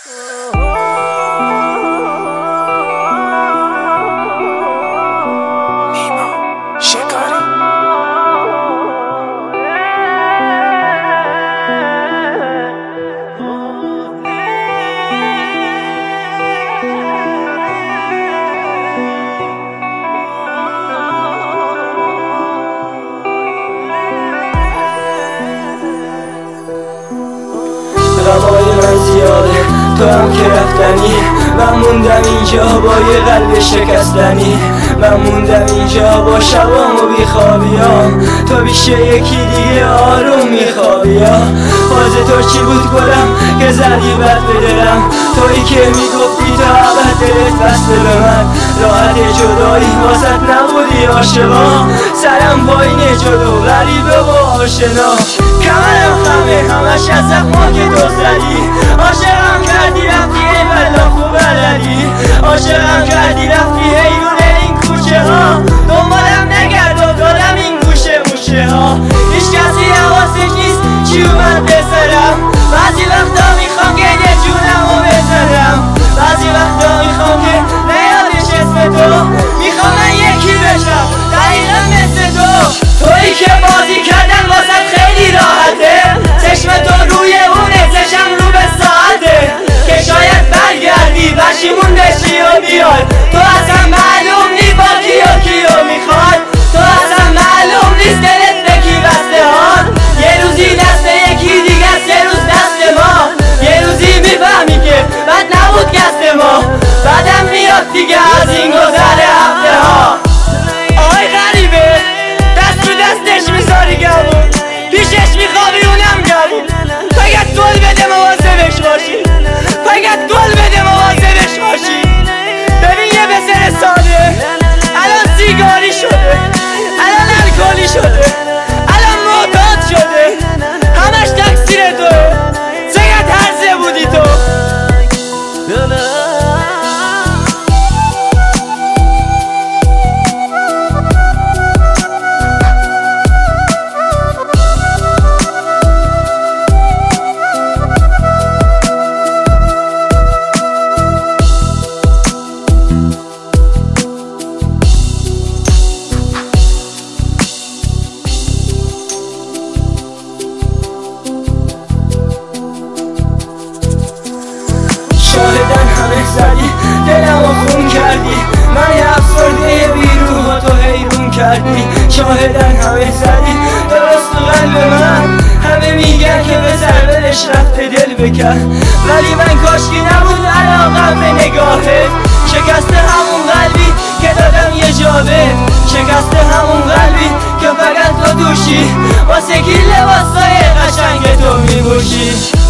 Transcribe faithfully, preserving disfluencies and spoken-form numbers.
غمای من زیاده، تو هم که رفتنی. من موندم اینجا با یه قلب شکستنی. من موندم اینجا با شبام و بیخوابیام. تو بیشه یکی دیگه آروم میخوابیام. باز تو چی بود گلم که زدی بد به دلم؟ تویی که میگفتی تا ابد دلت بسته به من. راحت جدایی واسط نبودی عاشقا. سرم پایین جلو غریبه و آشنا. کمرم خمه همش از زخما که تو زدی. عاشقم کردی رفتی ای بلا خوب بلدی. عاشقم کردی رفتی حیرون این کوچه ها. دنبالم نگرد و دادم این گوشه موشه ها. هیچ کسی حواسش نیست چی اومد به سرم. بعضی وقتا میخوام گیل جونم رو بزنم. بعضی وقتا میخوام که نیادش اسم تو. میخوام من یکی بشم دقیقا مثل تو. تویی که بازی کردن واسط خیلی راحته. چشم تو روی اونه چشم رو به ساعته. که شاید برگردی پشیمون بشی و بیای. تو اصلا معلوم نی با کیو کیو میخواد. تو اصلا معلوم نیست دلت به کی بسته هان. یه روزی دست یکی دیگه است یه روز دست ما. یه روزی میفهمی که بد نبود گست ما. بعدم میاد دیگه از این گذر هفته ها. آی غریبه دست رو دستش میذاری گمون. پیشش میخوابی اونم گمون. فقط گل بده مواظبش باشی. فقط گل بده مواظبش باشی. ببین یه پسر ساده الان سیگاری شده. الان الکلی شده. الان معتاد شده. همش تقصیر توه. چقدر هرزه بودی تو. شاهدن همه زدی دلمو خون کردی. من یه افسرده بیروح و تو حیرون کردی. شاهدن همه زدی درست تو قلب من. همه میگن که به سربلش رفته دل بکن. ولی من کاشکی نبود علاقم به نگاهت. شکست همون قلبی که دادم یه جابه. شکست همون قلبی که فقط تو دوشی. واسه کی لباسای قشنگ تو میبوشی.